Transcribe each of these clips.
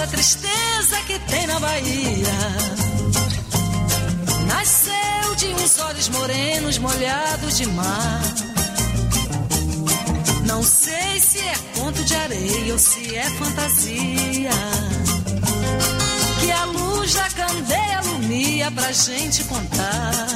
da tristeza que tem na Bahia. Nasceu de uns olhos morenos molhados de mar. Não sei se é conto de areia ou se é fantasia, que a luz da candeia alumia pra gente contar.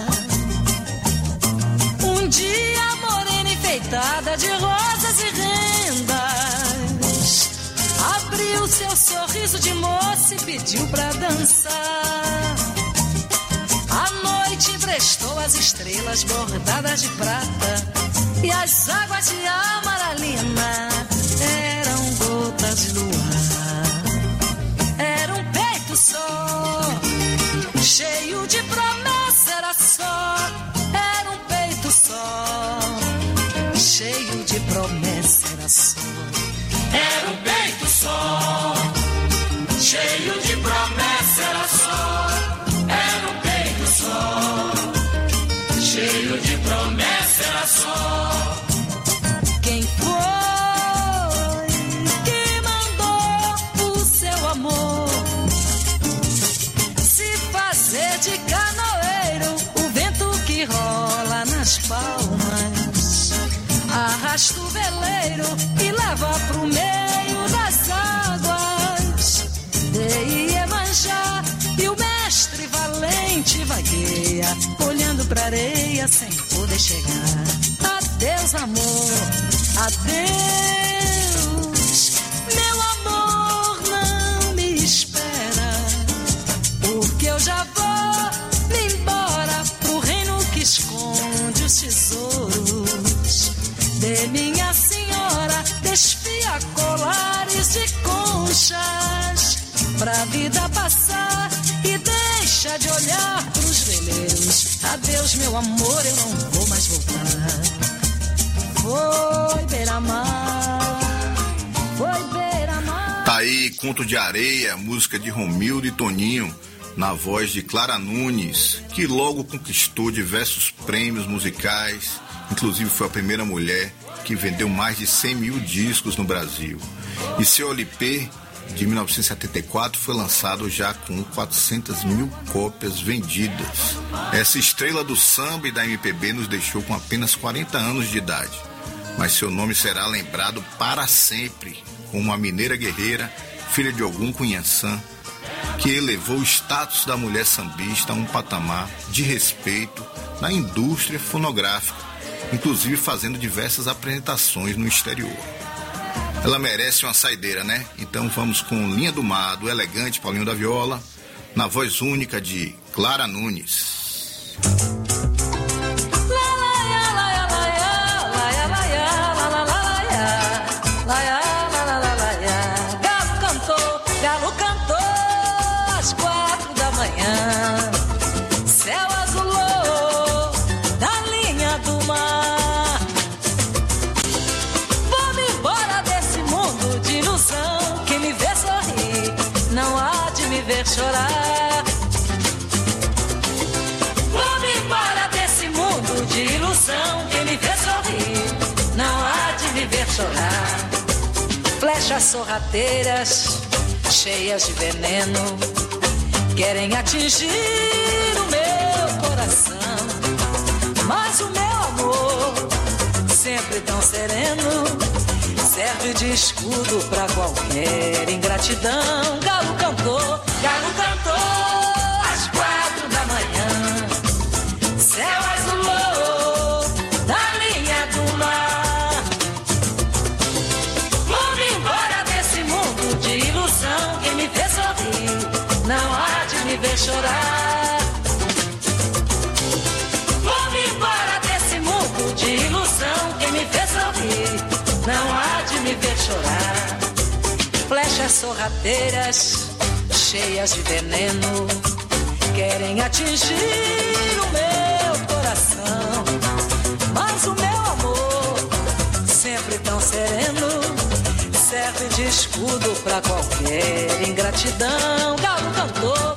Um dia a morena enfeitada de rosas e rendas abriu seu sorriso de moça e pediu pra dançar. A noite emprestou as estrelas bordadas de prata, e as águas de amaralina eram gotas de luar. Era um peito só, cheio de promessa, era só. Era um peito só, cheio de promessa, era só. Era um peito só, cheio de promessa, era só. Era um peito só, cheio de promessa, era só. Quem foi que mandou o seu amor se fazer de canoeiro? O vento que rola nas palmas arrasta o veleiro e leva pro meio das águas de Iemanjá. E o mestre valente vagueia, olhando pra areia sem poder chegar. Adeus, amor, adeus. Meu amor, não me espera, porque eu já vou me embora pro reino que esconde os tesouros de minha senhora. Desfia colares de conchas pra vida passar e deixa de olhar pros veleiros. Adeus, meu amor, eu não vou mais voltar. Foi beira-mar, foi beira-mar. Tá aí, Conto de Areia, música de Romildo e Toninho, na voz de Clara Nunes, que logo conquistou diversos prêmios musicais, inclusive foi a primeira mulher que vendeu mais de 100 mil discos no Brasil. E seu LP de 1974 foi lançado já com 400 mil cópias vendidas. Essa estrela do samba e da MPB nos deixou com apenas 40 anos de idade, mas seu nome será lembrado para sempre como uma mineira guerreira, filha de Ogum Cunhaçã, que elevou o status da mulher sambista a um patamar de respeito na indústria fonográfica, inclusive fazendo diversas apresentações no exterior. Ela merece uma saideira, né? Então vamos com Linha do Mar, do elegante Paulinho da Viola, na voz única de Clara Nunes. Galo cantou às 4 da manhã, céu azulou na linha do mar. Vou-me embora desse mundo de ilusão, quem me vê sorrir não há de me ver chorar. Vou-me embora desse mundo de ilusão, quem me vê sorrir não há de me ver chorar. Flechas sorrateiras, cheias de veneno, querem atingir o meu coração. Mas o meu amor, sempre tão sereno, serve de escudo pra qualquer ingratidão. Galo cantou às 4 da manhã, céu azulou na linha do mar. Vou-me embora desse mundo de ilusão, quem me vê sorrir não há de me ver chorar. Vou-me embora desse mundo de ilusão, quem me vê sorrir não há de me ver chorar. Flechas sorrateiras, cheias de veneno, querem atingir o meu coração. Mas o meu amor, sempre tão sereno, serve de escudo pra qualquer ingratidão. Galo cantou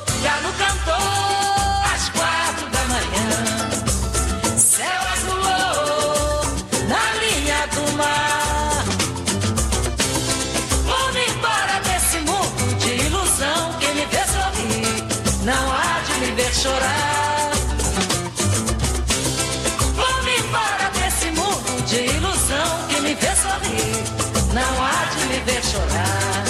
às 4 da manhã, céu azulou na linha do mar. Vou-me embora desse mundo de ilusão, ver chorar. Vou-me embora desse mundo de ilusão que me vê sorrir, não há de me ver chorar.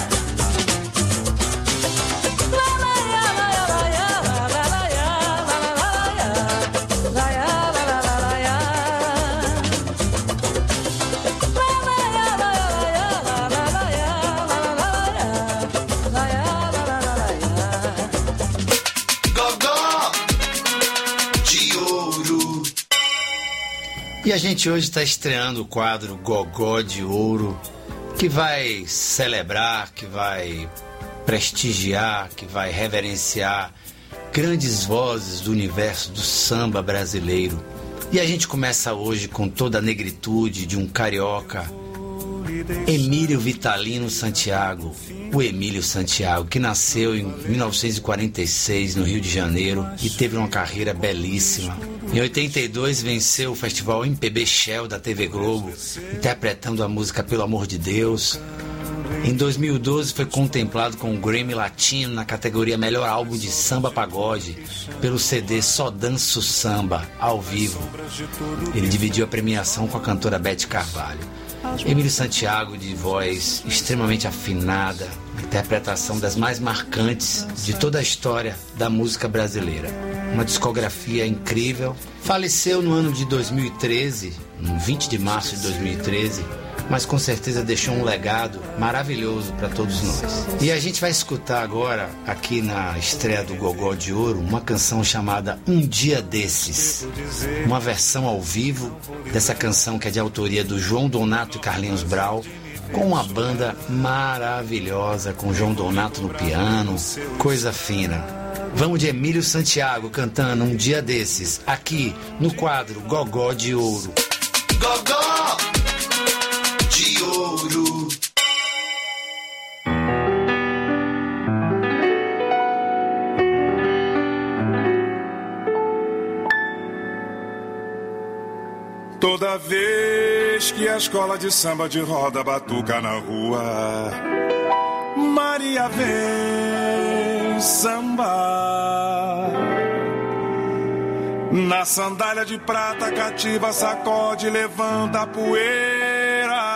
E a gente hoje está estreando o quadro Gogó de Ouro, que vai celebrar, que vai prestigiar, que vai reverenciar grandes vozes do universo do samba brasileiro. E a gente começa hoje com toda a negritude de um carioca, Emílio Vitalino Santiago, o Emílio Santiago, que nasceu em 1946 no Rio de Janeiro e teve uma carreira belíssima. Em 82 venceu o festival MPB Shell da TV Globo, interpretando a música Pelo Amor de Deus. Em 2012 foi contemplado com o Grammy Latino na categoria Melhor Álbum de Samba Pagode pelo CD Só Danço Samba, ao vivo. Ele dividiu a premiação com a cantora Beth Carvalho. Emílio Santiago, de voz extremamente afinada, interpretação das mais marcantes de toda a história da música brasileira. Uma discografia incrível. Faleceu no ano de 2013, no 20 de março de 2013, mas com certeza deixou um legado maravilhoso para todos nós. E a gente vai escutar agora, aqui na estreia do Gogó de Ouro, uma canção chamada Um Dia Desses. Uma versão ao vivo dessa canção, que é de autoria do João Donato e Carlinhos Brau, com uma banda maravilhosa, com João Donato no piano, coisa fina. Vamos de Emílio Santiago cantando Um Dia Desses, aqui no quadro Gogó de Ouro. Gogó de Ouro. Toda vez que a escola de samba de roda batuca na rua, Maria vem sambar. Na sandália de prata cativa sacode, levanta a poeira.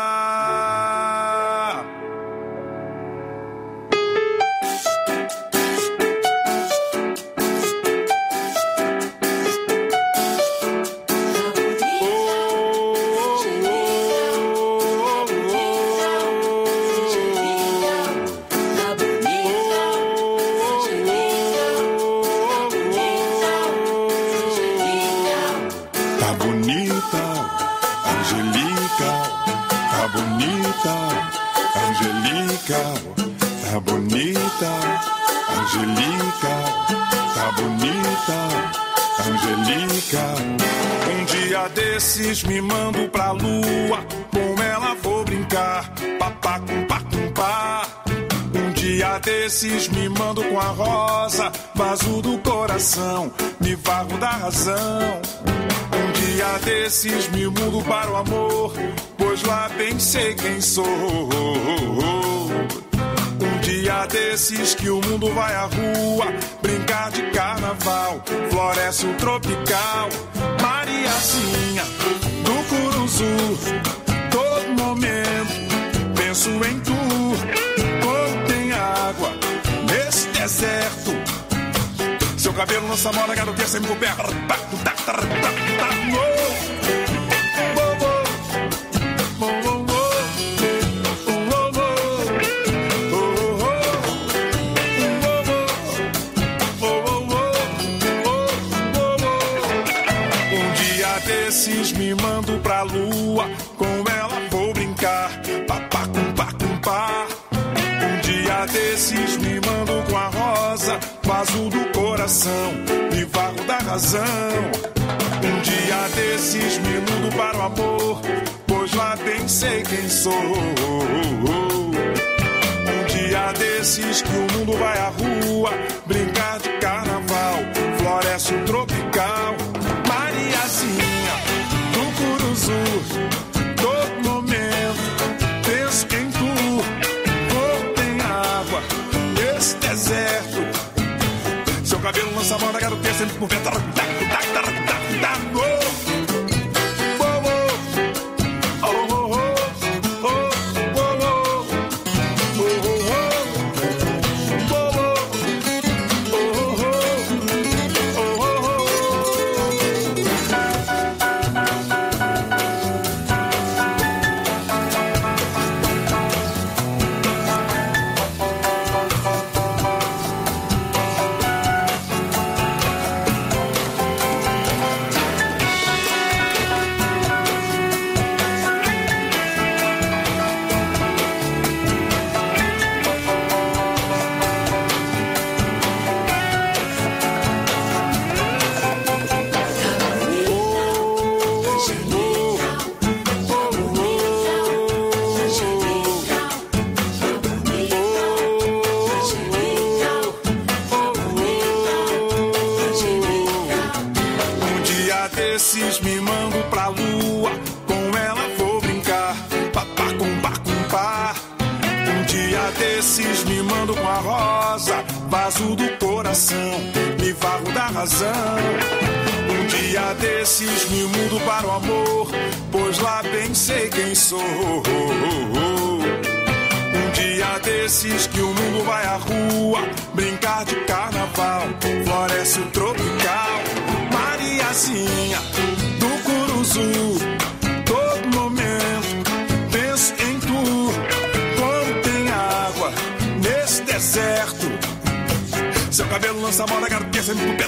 Tá bonita, Angelica, tá bonita, Angelica. Um dia desses me mando pra lua, com ela vou brincar, papá com pá com pá. Um dia desses me mando com a rosa, vaso do coração, me varro da razão. Um dia desses me mudo para o amor, pois lá bem sei quem sou. Um dia desses que o mundo vai à rua brincar de carnaval, floresce o tropical. Mariazinha do Curuzu, todo momento penso em tu. Quando tem água nesse deserto, seu cabelo lança moda, quero ter sempre o pé. Me mando pra lua, com ela vou brincar, papá com pá com pá. Um dia desses me mando com a rosa, vaso do coração, me varro da razão. Um dia desses me mudo para o amor, pois lá bem sei quem sou. Um dia desses que o mundo vai à rua brincar de carnaval, floresce o tropical. Mariazinha do Curuzu, todo momento penso em tu. Quando tem água nesse deserto, seu cabelo lança moda, sempre por vento. Me mando pra lua, com ela vou brincar. Papá com pá. Um dia desses me mando com a rosa, vaso do coração, me varro da razão. Um dia desses me mudo para o amor, pois lá bem sei quem sou. Um dia desses que o mundo vai à rua, brincar de carnaval, floresce o tropical. Mariazinha do Curuzu, todo momento penso em tu. Quando tem água nesse deserto, seu cabelo lança moda, garota sempre pro pé.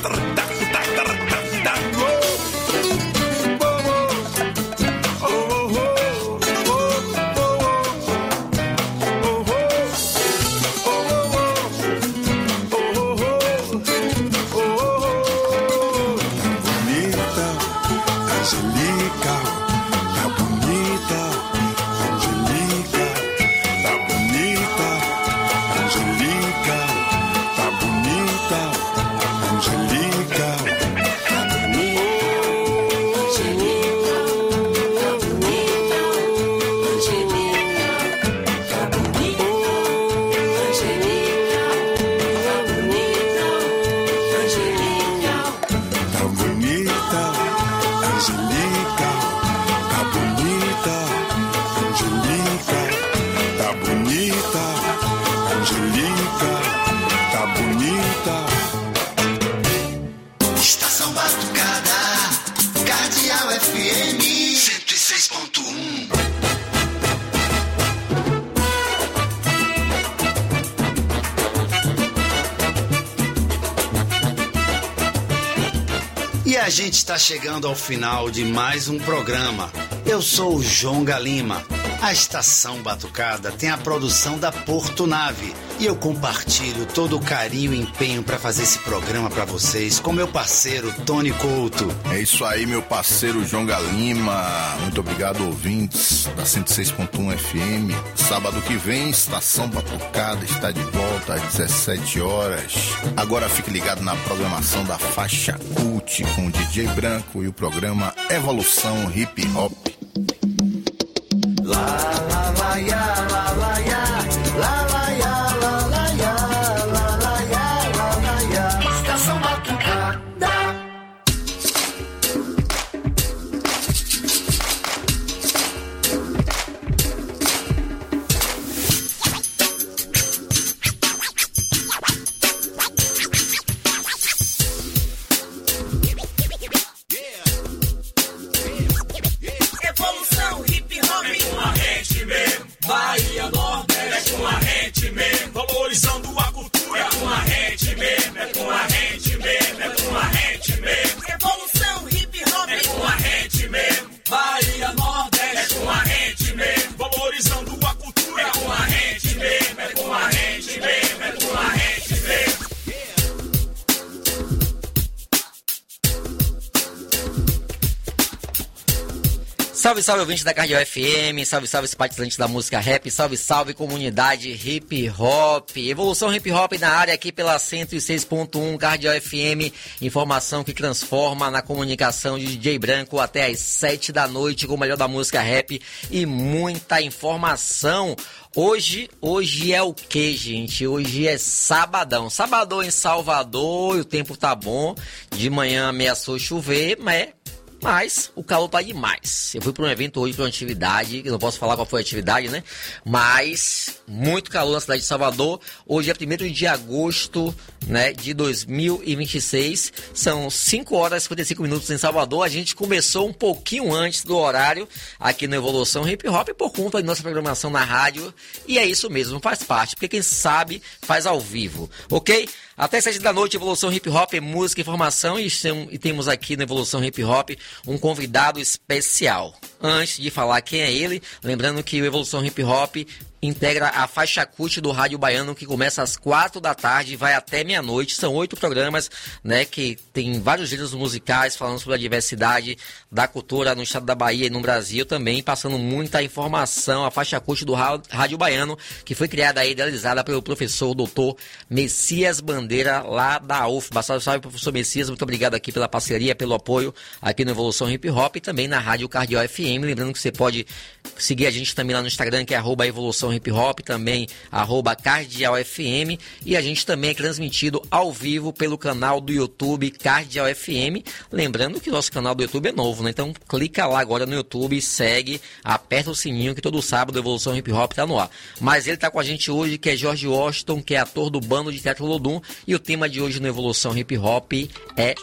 E a gente está chegando ao final de mais um programa. Eu sou o Jonga Lima. A Estação Batucada tem a produção da Porto Nave e eu compartilho todo o carinho e empenho para fazer esse programa para vocês com meu parceiro Tony Couto. É isso aí, meu parceiro Jonga Lima. Muito obrigado, ouvintes da 106.1 FM. Sábado que vem, Estação Batucada está de volta às 17 horas. Agora fique ligado na programação da Faixa Cult com o DJ Branco e o programa Evolução Hip Hop. La la la ya, la la ya, la la ya, la la ya, la la ya, la la ya. Estação Batucada. Salve, salve, ouvinte da Cardio FM, salve, salve, simpatizantes da música rap, salve, salve, comunidade hip hop, evolução hip hop na área aqui pela 106.1 Cardio FM, informação que transforma na comunicação de DJ Branco até às 7 da noite com o melhor da música rap e muita informação. Hoje é o que, gente? Hoje é sabadão em Salvador e o tempo tá bom, de manhã ameaçou chover, mas o calor tá demais. Eu fui para um evento hoje, para uma atividade, eu não posso falar qual foi a atividade, né? Mas muito calor na cidade de Salvador. Hoje é 1º de agosto, né, de 2026. São 5 horas e 55 minutos em Salvador. A gente começou um pouquinho antes do horário aqui no Evolução Hip Hop por conta de nossa programação na rádio. E é isso mesmo, faz parte, porque quem sabe faz ao vivo, ok? Até 7 da noite, Evolução Hip Hop, música e informação, e temos aqui no Evolução Hip Hop um convidado especial. Antes de falar quem é ele, lembrando que o Evolução Hip Hop integra a faixa CUT do Rádio Baiano, que começa às 4 da tarde e vai até meia-noite. São 8 programas, né, que tem vários gêneros musicais, falando sobre a diversidade da cultura no estado da Bahia e no Brasil também, passando muita informação. A faixa CUT do Rádio Baiano, que foi criada e idealizada pelo professor doutor Messias Bandeira, lá da UFBA. Salve, professor Messias, muito obrigado aqui pela parceria, pelo apoio aqui no Evolução Hip Hop e também na Rádio Cardio FM. Lembrando que você pode seguir a gente também lá no Instagram, que é @Evolução Hip Hop, também @Cardial FM, e a gente também é transmitido ao vivo pelo canal do YouTube Cardial FM. Lembrando que nosso canal do YouTube é novo, né? Então clica lá agora no YouTube, segue, aperta o sininho que todo sábado Evolução Hip Hop tá no ar. Mas ele tá com a gente hoje, que é Jorge Washington, que é ator do Bando de Teatro Lodum, e o tema de hoje no Evolução Hip Hop é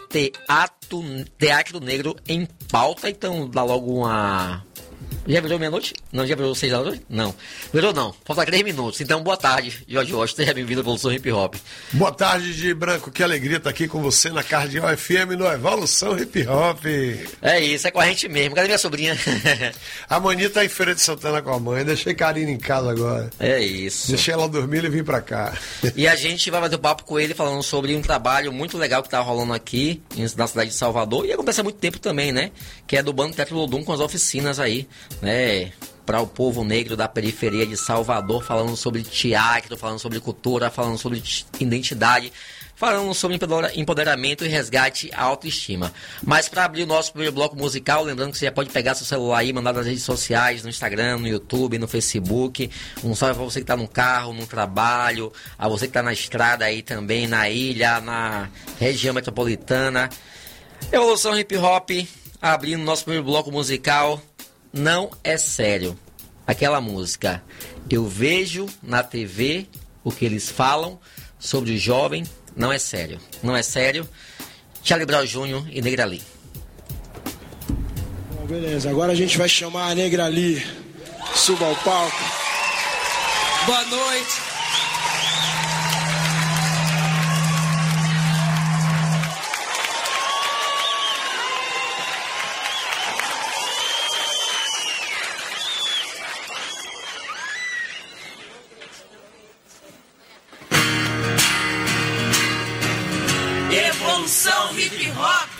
Teatro Negro em Pauta. Então dá logo uma... Já virou meia-noite? Não, já virou 6 da noite? Não. Virou não. Falta 3 minutos. Então, boa tarde, Jorge Washington. Seja bem-vindo à Evolução Hip Hop. Boa tarde, DJ Branco. Que alegria estar aqui com você na Cardial FM no Evolução Hip Hop. É isso, é com a gente mesmo. Cadê minha sobrinha? A Maninha tá em Feira de Santana com a mãe. Deixei Karina em casa agora. É isso. Deixei ela dormir e vim pra cá. E a gente vai bater um papo com ele falando sobre um trabalho muito legal que tá rolando aqui na cidade de Salvador. E acontece há muito tempo também, né? Que é do Bando Teatro Lodum, com as oficinas aí, né, para o povo negro da periferia de Salvador, falando sobre teatro, falando sobre cultura, falando sobre identidade, falando sobre empoderamento e resgate à autoestima. Mas para abrir o nosso primeiro bloco musical, lembrando que você já pode pegar seu celular aí, mandar nas redes sociais, no Instagram, no YouTube, no Facebook. Um salve para você que está no carro, no trabalho, a você que está na estrada aí também, na ilha, na região metropolitana. Evolução Hip Hop, abrindo o nosso primeiro bloco musical. Não é sério. Aquela música. Eu vejo na TV o que eles falam sobre o jovem. Não é sério. Não é sério. Charlie Brown Jr. e Negra Lee. Bom, beleza, agora a gente vai chamar a Negra Lee. Suba ao palco. Boa noite. Evolução Hip Hop.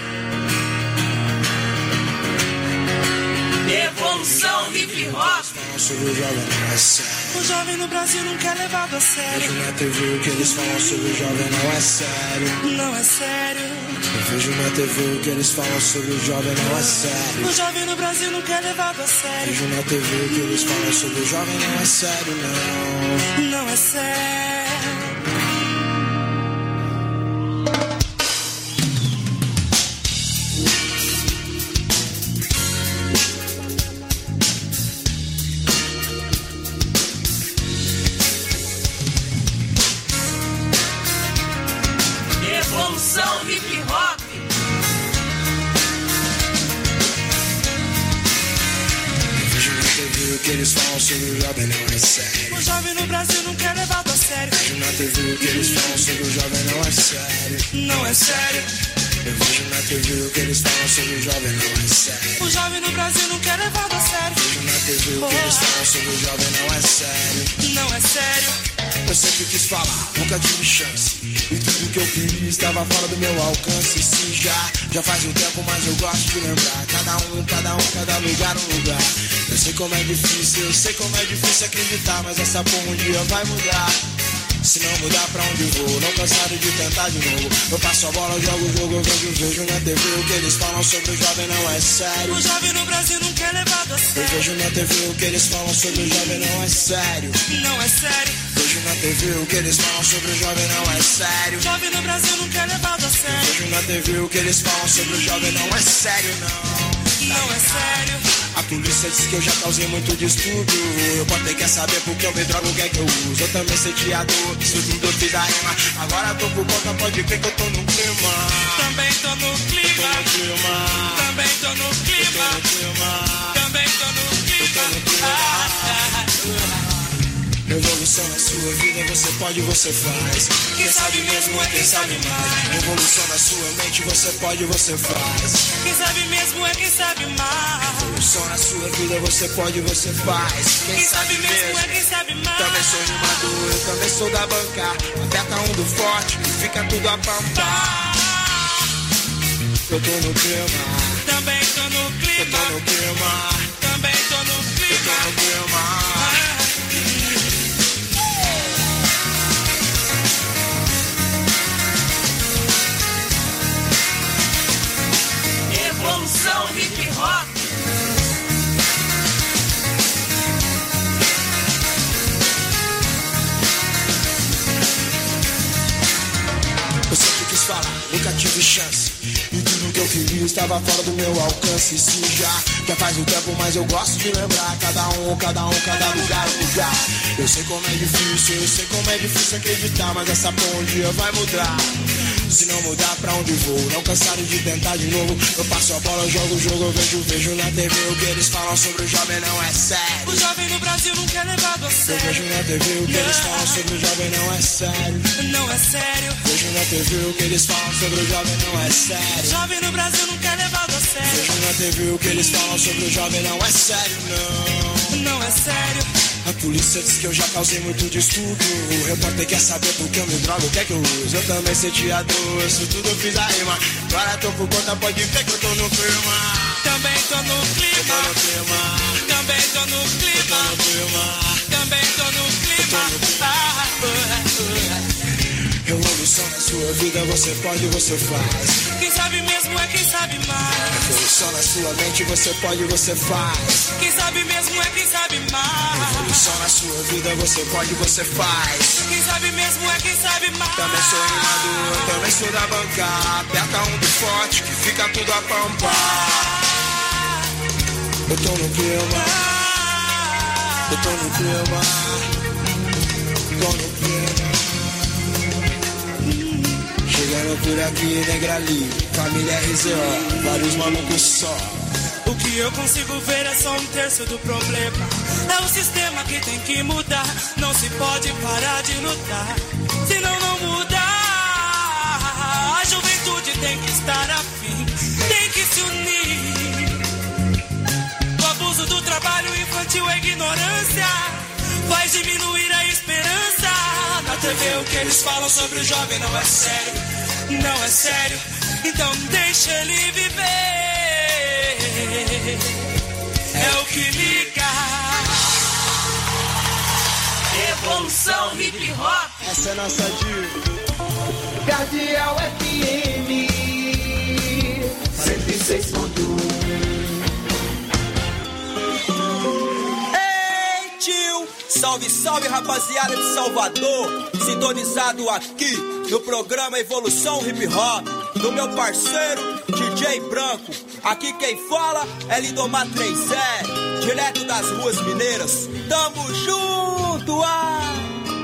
Evolução Hip Hop. Sobre o jovem não é sério. O jovem no Brasil não quer levado a sério. Vejo na TV o que eles falam sobre o jovem não é sério. Não é sério. Eu vejo na TV o que eles falam sobre o jovem não é sério. O jovem no Brasil não quer levado a sério. Vejo na TV o que eles falam sobre o jovem não é sério, não. Não é sério. Evolução Hip Hop. Vejo na TV o que eles falam sobre o jovem não é sério. O jovem no Brasil não quer levado a sério. Vejo na TV o que eles falam sobre o jovem não é sério. Não é sério. Eu vejo na TV o que eles falam sobre o jovem não é sério. O jovem no Brasil não quer levado a sério. Vejo na TV o que eles falam sobre o jovem não é sério. Não é sério. Eu sempre quis falar, nunca tive chance. E tudo que eu queria estava fora do meu alcance. E sim, já faz um tempo, mas eu gosto de lembrar. Cada lugar um lugar. Eu sei como é difícil acreditar. Mas essa porra um dia vai mudar. Se não mudar pra onde vou, não cansado de tentar de novo. Eu passo a bola, jogo o jogo, eu vejo na TV o que eles falam sobre o jovem não é sério. O jovem no Brasil nunca é levado a sério. Eu vejo na TV o que eles falam sobre o jovem não é sério. Não é sério. Vejo na TV o que eles falam sobre o jovem não é sério. O jovem no Brasil nunca é levado a sério. Eu vejo na TV o que eles falam sobre o jovem não é sério, não. Não é sério. A polícia diz que eu já causei muito distúrbio. Eu botei quer saber porque eu me drogo, o que é que eu uso. Eu também sei teatro, isso tudo eu fiz a rima. Agora tô por conta, pode crer que eu tô no clima. Também tô no clima. Também tô no clima. Também tô no clima. Revolução na sua vida, você pode, você faz. Quem sabe mesmo é quem sabe mais. Revolução na sua mente, você pode, você faz. Quem sabe mesmo é quem sabe mais. Revolução na sua vida, você pode, você faz. Quem sabe mesmo é quem sabe mais. Também sou rimador, eu também sou da banca. Aperta um do forte, fica tudo a pampar. Eu tô no clima. Também tô no clima. Eu tô no clima. Também tô no clima. Eu tô no clima. Evolução hip hop. Eu sempre quis falar, nunca tive chance. E tudo que eu queria estava fora do meu alcance. Sim, já faz um tempo, mas eu gosto de lembrar. Cada lugar um lugar. Eu sei como é difícil acreditar. Mas essa porra um dia vai mudar. Se não mudar pra onde vou, não cansado de tentar de novo. Eu passo a bola, jogo o jogo, eu vejo na TV o que eles falam sobre o jovem não é sério. O jovem no Brasil nunca é levado a sério. Eu vejo na TV o que eles falam sobre o jovem não é sério. Não é sério. Vejo na TV o que eles falam sobre o jovem não é sério. O jovem no Brasil nunca é levado a sério. Vejo na TV o que eles falam sobre o jovem não é sério, não. Não é sério. A polícia diz que eu já causei muito distúrbio. O repórter quer saber por que eu me drogo, o que é que eu uso. Eu também sei teatro, isso tudo eu fiz a rima. Agora tô por conta, pode ver que eu tô no clima. Também tô no clima. Eu tô no clima. Também tô no clima. Eu tô no clima. Também tô no clima. Revolução na sua vida, você pode, você faz. Quem sabe mesmo é quem sabe mais. Revolução na sua mente, você pode, você faz. Quem sabe mesmo é quem sabe mais. Revolução na sua vida, você pode, você faz. Quem sabe mesmo é quem sabe mais. Também sou rimador, também sou da banca. Aperta um do forte que fica tudo a pampar. Eu tô no clima. Eu tô no clima. Tô no clima. Chegando por aqui, negra ali, família RZO, vários malucos só. O que eu consigo ver é só um terço do problema. É o sistema que tem que mudar. Não se pode parar de lutar, senão não muda. A juventude tem que estar afim, tem que se unir. O abuso do trabalho infantil, a ignorância faz diminuir a esperança. Na TV o que eles falam sobre o jovem não é sério. Não é sério, então deixa ele viver. É o que liga. Evolução hip hop. Essa é nossa diva. Cardeal FM 106.1. Ei, tio! Salve, salve, rapaziada de Salvador! Sintonizado aqui no programa Evolução Hip Hop, do meu parceiro DJ Branco. Aqui quem fala é Lindomar 3-0, direto das ruas mineiras. Tamo junto, ah!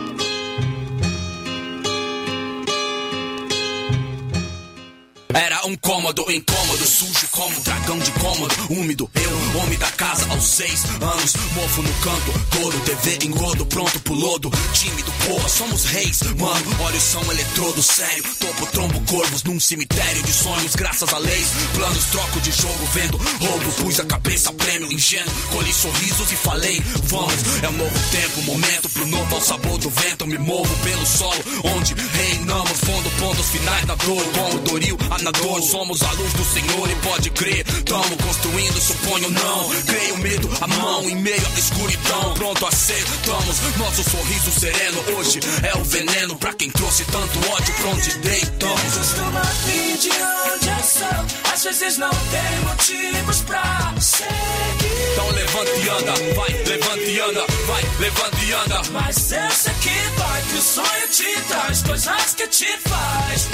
Era incômodo, sujo como dragão de cômodo, úmido, eu, homem da casa aos 6 anos, mofo no canto, touro, TV, engodo, pronto pro lodo, tímido, porra, somos reis, mano, olha o som, eletrodo, sério, topo, trombo, corvos num cemitério de sonhos, graças a leis, planos, troco de jogo, vendo, roubo, pus a cabeça, prêmio, ingênuo, colhi sorrisos e falei, vamos, é um novo tempo, momento pro novo, ao sabor do vento, me movo pelo solo, onde reinamos, fundo, pontos finais da dor, como Doril, Anador, somos a luz do Senhor e pode crer, tamo construindo, suponho não, creio medo, a mão em meio à escuridão, pronto a ser, estamos, nosso sorriso sereno, hoje é o veneno pra quem trouxe tanto ódio, pra onde deitamos. Costuma vir de onde eu sou, às vezes não tem motivos pra seguir. Então levanta e anda, vai, levanta e anda, vai, levanta e anda. Mas eu sei que vai, que o sonho te traz coisas que te faz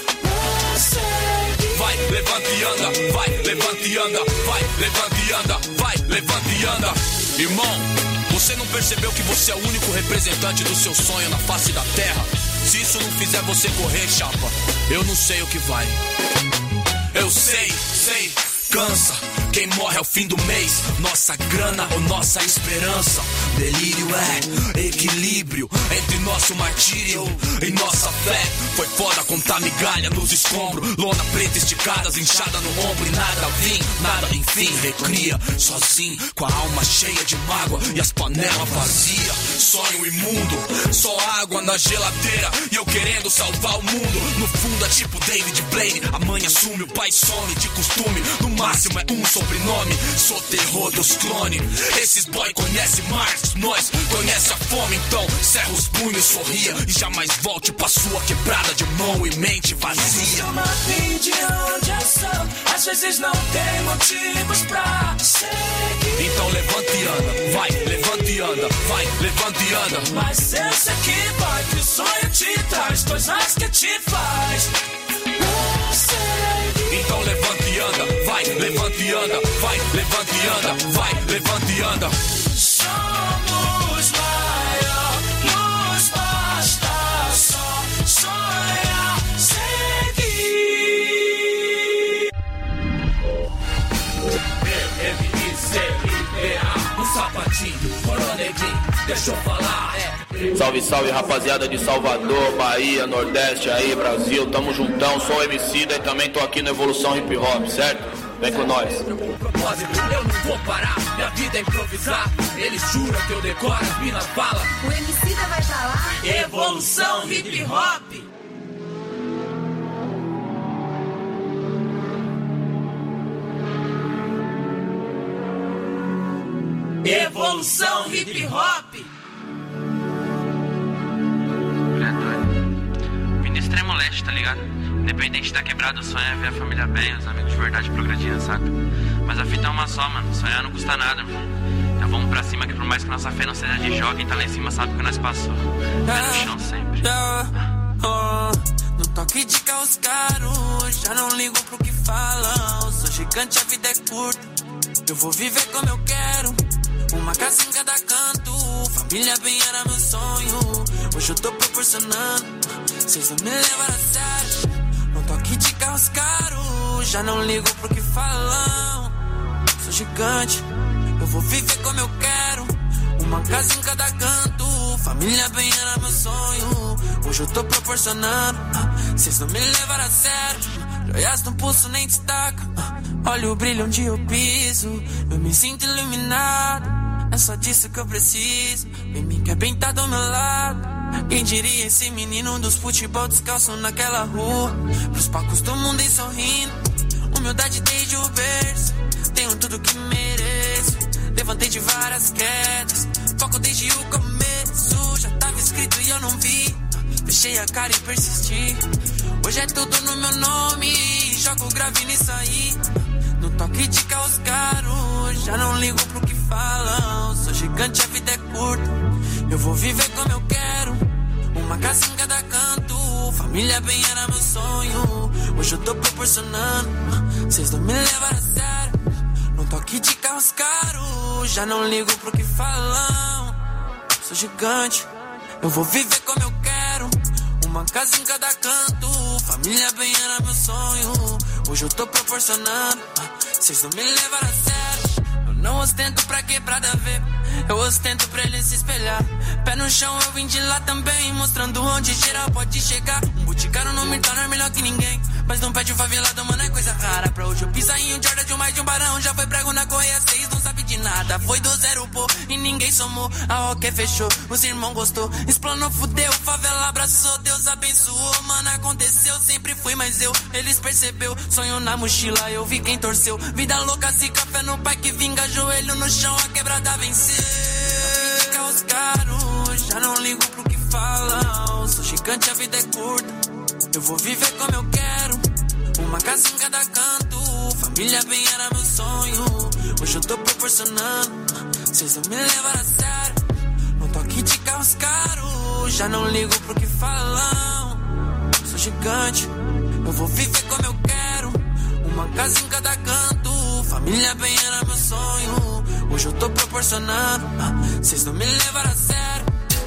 seguir. Vai, levanta e anda, vai, levanta e anda, vai, levanta e anda, vai, levanta e anda. Irmão, você não percebeu que você é o único representante do seu sonho na face da terra? Se isso não fizer você correr, chapa, eu não sei o que vai. Eu sei, cansa. Quem morre ao fim do mês, nossa grana ou nossa esperança. Delírio é equilíbrio entre nosso martírio e nossa fé. Foi foda contar migalha nos escombros, lona preta esticadas, inchada no ombro e nada vim, nada enfim. Recria sozinho, com a alma cheia de mágoa e as panelas vazias. Sonho imundo, só água na geladeira e eu querendo salvar o mundo. No fundo é tipo David Blaine, a mãe assume, o pai some de costume. No máximo é um sobrenome, sou terror dos clones. Esses boy conhecem Marx, nós conhece a fome. Então cerra os punhos, sorria e jamais volte pra sua quebrada de mão e mente vazia. Costuma vir de onde eu sou, às vezes não tem motivos pra seguir. Então levanta e anda, vai, levanta e anda, vai, levanta e anda. Mas eu sei que vai, que o sonho te traz coisas que te faz seguir. Então levanta e anda, vai, levanta e anda, vai, levanta e anda, vai, levanta e anda. Somos maior, nos basta só sonhar, seguir. Um sapatinho, coroneguinho, deixa eu falar, Salve, salve, rapaziada de Salvador, Bahia, Nordeste, aí, Brasil, tamo juntão, sou o Emicida e também tô aqui no Evolução Hip Hop, certo? Vem com nós. Eu não vou parar, minha vida é improvisar. Eles juram que eu decoro, as minas falam. O Emicida vai falar Evolução Hip Hop. Evolução Hip Hop. Vindo extremo leste, tá ligado? Independente da quebrada, o sonho é ver a família bem, os amigos de verdade progredindo, saca? Mas a fita é uma só, mano. Sonhar não custa nada, mano. Então vamos pra cima que por mais que nossa fé não seja de jogo, quem tá lá em cima sabe o que nós passou. Pé no chão sempre. No toque de carros caros, já não ligo pro que falam. Sou gigante, a vida é curta. Eu vou viver como eu quero. Uma casa em cada canto, família bem era meu sonho. Hoje eu tô proporcionando, vocês não me levaram a sério. No toque de carros caros, já não ligo pro que falam. Sou gigante, eu vou viver como eu quero. Uma casa em cada canto, família bem era meu sonho. Hoje eu tô proporcionando, vocês não me levaram a sério. Joias no pulso nem destaca, olha o brilho onde eu piso. Eu me sinto iluminado, é só disso que eu preciso. Vem me quer bem tá do meu lado. Quem diria esse menino dos futebol descalço naquela rua. Pros palcos do mundo e sorrindo. Humildade desde o berço. Tenho tudo que mereço. Levantei de várias quedas. Foco desde o começo. Já tava escrito e eu não vi. Fechei a cara e persisti. Hoje é tudo no meu nome. Jogo grave nisso aí. No toque de carros caros, já não ligo pro que falam. Sou gigante, a vida é curta. Eu vou viver como eu quero. Uma casa em cada canto, família bem era meu sonho. Hoje eu tô proporcionando, vocês não me levaram a sério. No toque de carros caros, já não ligo pro que falam. Sou gigante, eu vou viver como eu quero. Uma casa em cada canto, família bem era meu sonho. Hoje eu tô proporcionando, vocês não me levaram a sério. Eu não ostento pra quebrada ver, eu ostento pra ele se espelhar. Pé no chão, eu vim de lá também, mostrando onde geral pode chegar. Um boticário não me torna melhor que ninguém, mas não pede um favelado, mano, é coisa rara. Pra hoje eu pisar em um Jordan de um mais de um barão. Já foi prego na correia 6, não sabe de nada. Foi do zero, pô, e ninguém somou. A Roque fechou, os irmãos gostou. Explanou, fudeu, favela abraçou. Deus abençoou, mano, aconteceu. Sempre fui mais eu, eles percebeu. Sonho na mochila, eu vi quem torceu. Vida louca, se café no pai que vinga. Joelho no chão, a quebrada venceu. Fica os caros, já não ligo pro que falam. Sou gigante, a vida é curta, eu vou viver como eu quero. Uma casa em cada canto, família bem era meu sonho. Hoje eu tô proporcionando, vocês não me levaram a sério. Não tô aqui de carros caros, já não ligo pro que falam. Sou gigante, eu vou viver como eu quero. Uma casa em cada canto, família bem era meu sonho. Hoje eu tô proporcionando, vocês não me levaram a sério.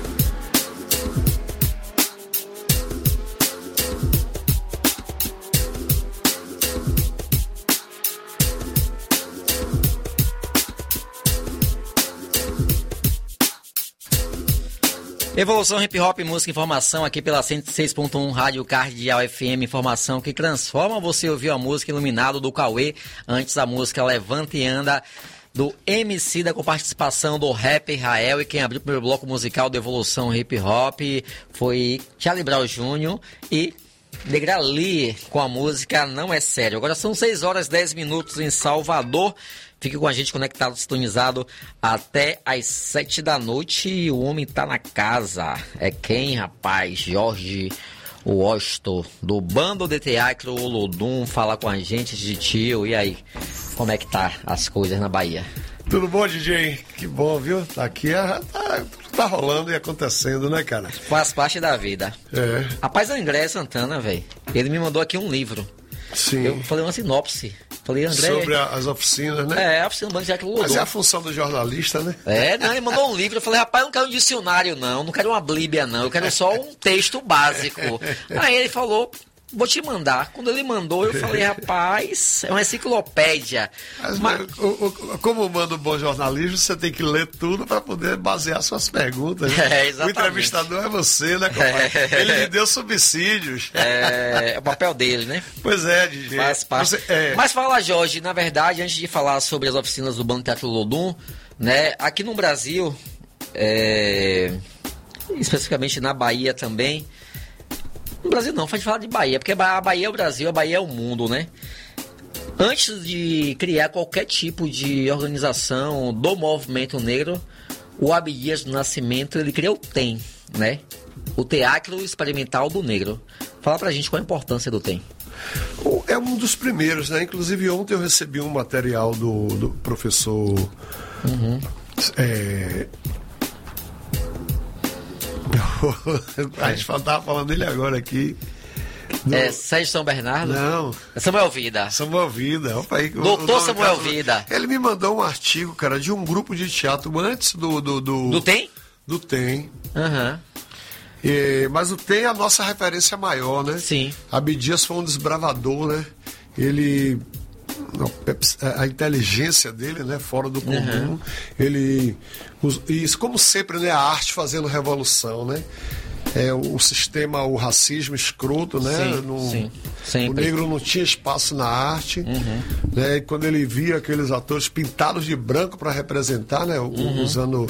Evolução Hip Hop, música e informação aqui pela 106.1 Rádio Cardeal FM, informação que transforma. Você ouviu a música Iluminado do Cauê, antes a música Levanta e Anda do Emicida, com participação do rapper Rael, e quem abriu o primeiro bloco musical do Evolução Hip Hop foi Charlie Brown Jr. e Negrali com a música Não É Sério. Agora são 6 horas 10 minutos em Salvador. Fique com a gente conectado, sintonizado até às 7 da noite. E o homem tá na casa. É quem, rapaz? Jorge Washington, do Bando de Teatro Olodum, fala com a gente de tio. E aí, como é que tá as coisas na Bahia? Tudo bom, DJ? Que bom, viu? Tá aqui, tá rolando e acontecendo, né, cara? Faz parte da vida. É. Rapaz, André Santana, velho, ele me mandou aqui um livro. Sim. Eu falei uma sinopse. Falei, André... Sobre as oficinas, né? A oficina do Banco de Teatro Olodum. Mas é a função do jornalista, né? Não, ele mandou um livro. Eu falei, rapaz, eu não quero um dicionário, não quero uma bíblia, não. Eu quero só um texto básico. Aí ele falou... Vou te mandar. Quando ele mandou, eu falei, rapaz, é uma enciclopédia. Mas, como manda um bom jornalismo, você tem que ler tudo para poder basear suas perguntas. Né? Exatamente. O entrevistador é você, né, compadre? Ele lhe deu subsídios. É o papel dele, né? Pois é, DJ. Faz parte. Mas fala, Jorge, na verdade, antes de falar sobre as oficinas do Banco Teatro Olodum, né, aqui no Brasil, especificamente na Bahia também, no Brasil não, faz falar de Bahia, porque a Bahia é o Brasil, a Bahia é o mundo, né? Antes de criar qualquer tipo de organização do movimento negro, o Abdias do Nascimento, ele criou o TEM, né? O Teatro Experimental do Negro. Fala pra gente qual a importância do TEM. É um dos primeiros, né? Inclusive ontem eu recebi um material do professor... A gente tava falando dele agora aqui. Sérgio São Bernardo? Não. Samuel Vida. Samuel Vida. Opa, aí, Doutor Samuel Vida. Ele me mandou um artigo, cara, de um grupo de teatro antes do TEM? Do TEM. Aham. Mas o TEM é a nossa referência maior, né? Sim. Abdias foi um desbravador, né? Ele... A inteligência dele, né, fora do comum, ele, isso como sempre, né, a arte fazendo revolução, né, o sistema, o racismo escroto, né, Sim, o negro não tinha espaço na arte, né, e quando ele via aqueles atores pintados de branco para representar, né, usando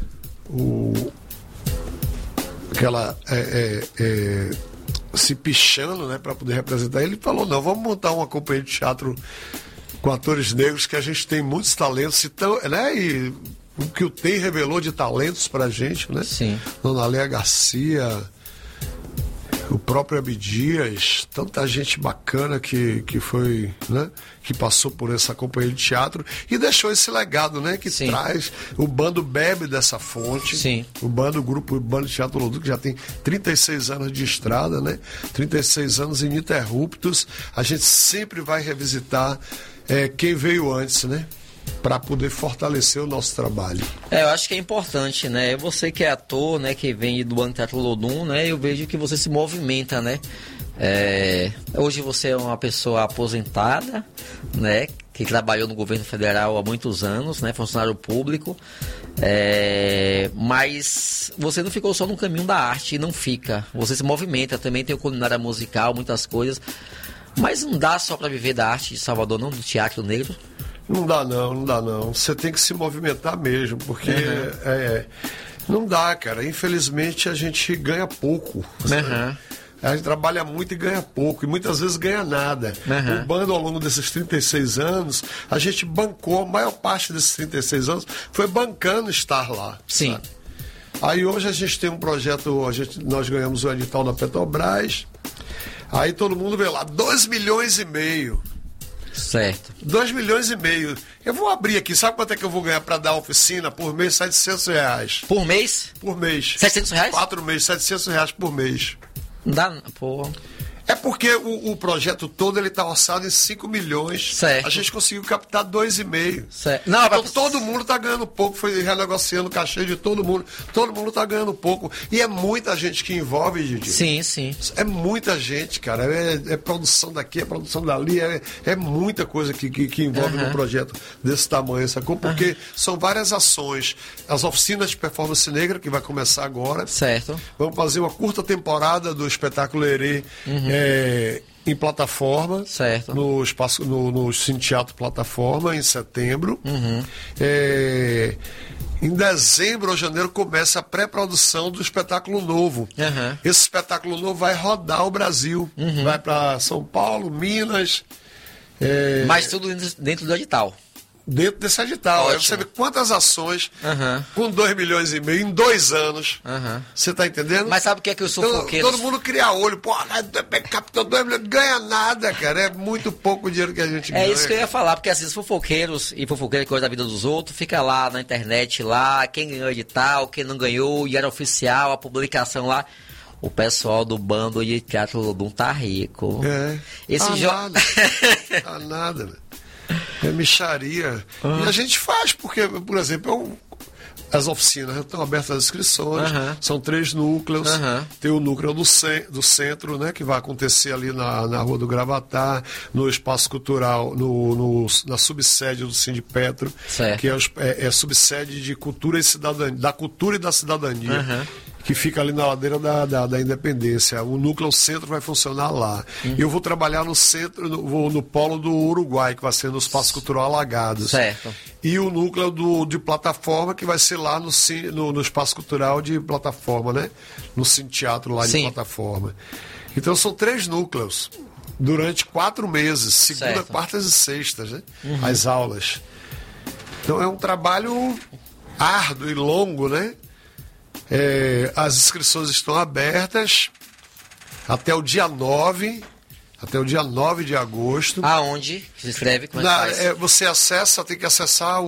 aquela se pichando, né, para poder representar, ele falou, não, vamos montar uma companhia de teatro com atores negros, que a gente tem muitos talentos, né, e o que o TEM revelou de talentos pra gente, né? Sim. Dona Léa Garcia, o próprio Abdias, tanta gente bacana que foi, né, que passou por essa companhia de teatro e deixou esse legado, né, que traz, o bando bebe dessa fonte. Sim. O grupo de Teatro Olodum, que já tem 36 anos de estrada, né, 36 anos ininterruptos, a gente sempre vai revisitar quem veio antes, né. para poder fortalecer o nosso trabalho. Eu acho que é importante, né? Você que é ator, né, que vem do Banco Teatro Olodum, né, eu vejo que você se movimenta, né? Hoje você é uma pessoa aposentada, né, que trabalhou no governo federal há muitos anos, né, funcionário público, mas você não ficou só no caminho da arte, não fica. Você se movimenta, também tem o culinária musical, muitas coisas, mas não dá só para viver da arte de Salvador, não, do teatro negro? Não dá não. Você tem que se movimentar mesmo, porque não dá, cara. Infelizmente a gente ganha pouco. A gente trabalha muito e ganha pouco, e muitas vezes ganha nada. O bando, ao longo desses 36 anos, a gente bancou, a maior parte desses 36 anos foi bancando estar lá. Sim. Sabe? Aí hoje a gente tem um projeto, nós ganhamos o edital da Petrobras, aí todo mundo vê lá, 2,5 milhões. Certo. 2,5 milhões. Eu vou abrir aqui, sabe quanto é que eu vou ganhar para dar oficina por mês? R$700. Por mês? Por mês. R$700? 4 meses, R$700 por mês. Não dá, pô. É porque o projeto todo ele está orçado em 5 milhões. Certo. A gente conseguiu captar 2,5. Certo. Não, então todo mundo está ganhando pouco, foi renegociando o cachê de todo mundo. Todo mundo está ganhando pouco. E é muita gente que envolve, Didi. Sim. É muita gente, cara. É produção daqui, é produção dali, é muita coisa que envolve num projeto desse tamanho, sacou? Porque são várias ações. As oficinas de performance negra, que vai começar agora. Certo. Vamos fazer uma curta temporada do espetáculo Herê. Em plataforma, certo. no Cine Teatro Plataforma, em setembro. Em dezembro ou janeiro começa a pré-produção do espetáculo novo. Esse espetáculo novo vai rodar o Brasil. Vai para São Paulo, Minas. Mas tudo dentro do edital. Dentro desse edital. Aí você vê quantas ações com 2,5 milhões em 2 anos. Você tá entendendo? Mas sabe o que é que os sufoqueiros... Todo mundo cria olho. Pô, captou 2 milhões, ganha nada, cara. É muito pouco o dinheiro que a gente ganha. É isso que eu ia falar, porque assim, os fofoqueiros e fofoqueiras que gostam da vida dos outros, fica lá na internet, lá, quem ganhou o edital, quem não ganhou, e era oficial, a publicação lá. O pessoal do bando de Teatro Olodum tá rico. Tá nada, velho. É mixaria. E a gente faz, porque, por exemplo, as oficinas estão abertas às inscrições, são 3 núcleos. Tem o núcleo do centro, né, que vai acontecer ali na Rua do Gravatá, no Espaço Cultural, na subsede do Sindipetro, que é subsede de Cultura e Cidadania, da Cultura e da Cidadania. Que fica ali na ladeira da Independência. O núcleo centro vai funcionar lá. Eu vou trabalhar no centro, no polo do Uruguai, que vai ser no Espaço Cultural Alagados. Certo. E o núcleo de plataforma, que vai ser lá no Espaço Cultural de Plataforma, né? No Cine Teatro lá de Plataforma. Então são 3 núcleos durante 4 meses, segunda, quartas e sextas, né? As aulas. Então é um trabalho árduo e longo, né? As inscrições estão abertas até o dia 9 de agosto. Aonde se inscreve? Como você tem que acessar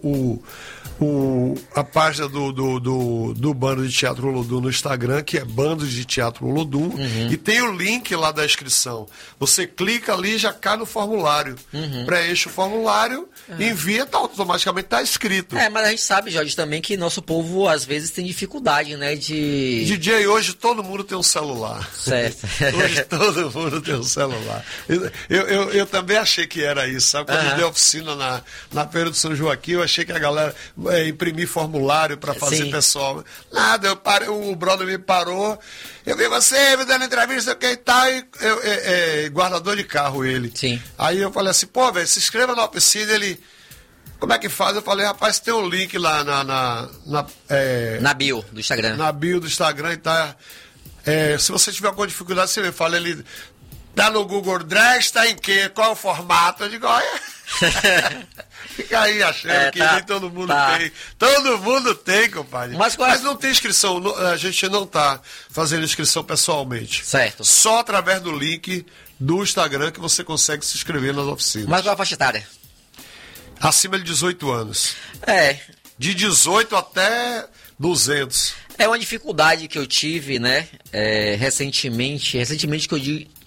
a página do Bando de Teatro Olodum no Instagram, que é Bando de Teatro Olodum, e tem o link lá da inscrição. Você clica ali e já cai no formulário. Preenche o formulário, envia, automaticamente está escrito. Mas a gente sabe, Jorge, também que nosso povo às vezes tem dificuldade, né? DJ, hoje todo mundo tem um celular. Certo. Hoje todo mundo tem um celular. Eu também achei que era isso, sabe? Quando eu dei oficina na Feira do São Joaquim, eu achei que a galera imprimir formulário para fazer pessoal. Nada, o brother me parou. Eu vi você me dando entrevista, o que e tal, guardador de carro ele. Sim. Aí eu falei assim, pô, velho, se inscreva na oficina, ele... Como é que faz? Eu falei, rapaz, tem um link lá na bio do Instagram. Na bio do Instagram e tá... se você tiver alguma dificuldade, você me fala, ele... Tá no Google Drive, tá em quê? Qual é o formato? Eu digo, olha... Fica aí achando que nem todo mundo tem. Todo mundo tem, compadre. Mas não tem inscrição. A gente não tá fazendo inscrição pessoalmente. Certo. Só através do link do Instagram que você consegue se inscrever nas oficinas. Mas qual a faixa etária? Acima de 18 anos. De 18 até 200. É uma dificuldade que eu tive, né? Recentemente que eu